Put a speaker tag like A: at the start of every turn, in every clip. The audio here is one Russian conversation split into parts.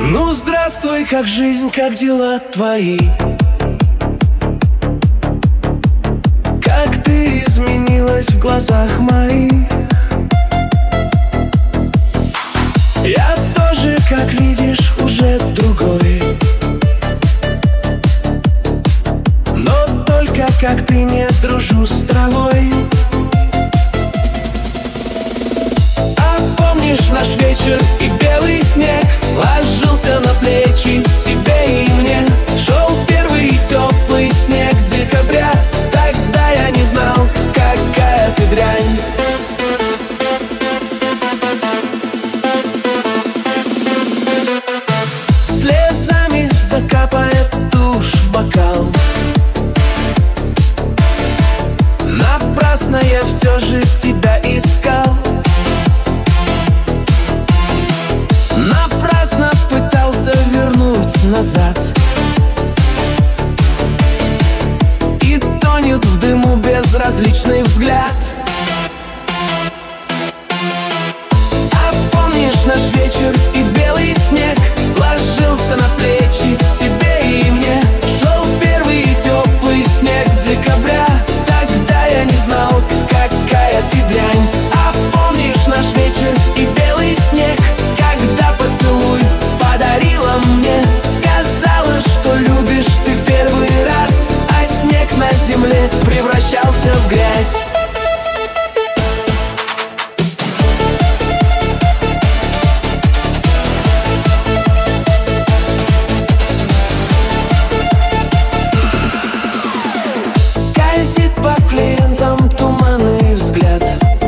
A: Ну, здравствуй, как жизнь, как дела твои? Как ты изменилась в глазах моих? Я тоже, как видишь, уже другой. Но только как ты не дружу с травой. А помнишь наш вечер и белый снег ложился на плечи тебе и мне? Шел первый теплый снег декабря. Тогда я не знал, какая ты дрянь. Слезами закапает тушь в бокал. Напрасно я все же тебя искал. Напрасно пытался вернуть назад. И тонет в дыму безразличный взгляд. А помнишь наш вечер и белый снег ложился на плечи тебе и мне? Шел первый теплый снег декабря. Тогда я не знал, какая ты дрянь. А помнишь наш вечер и белый снег, когда поцелуй подарила мне? Сказала, что любишь ты в первый раз, а снег на земле превращался в грязь. Скользит по клиентам туманный взгляд,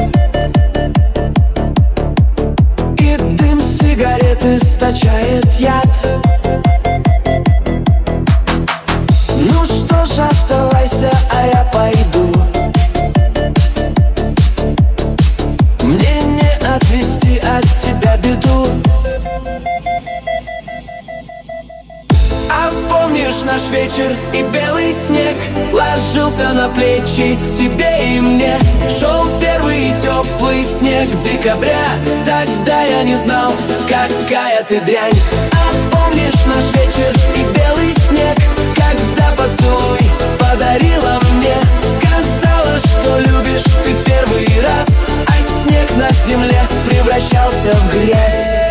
A: и дым сигареты источает яд. Ну что ж, оставайся, а я пойду. Мне не отвести от тебя беду. А помнишь наш вечер и белый снег ложился на плечи тебе и мне? Шел первый теплый снег декабря. Тогда я не знал, какая ты дрянь. А помнишь наш вечер и белый снег, когда поцелуй подарила мне? Сказала, что любишь ты в первый раз, а снег на земле превращался в грязь.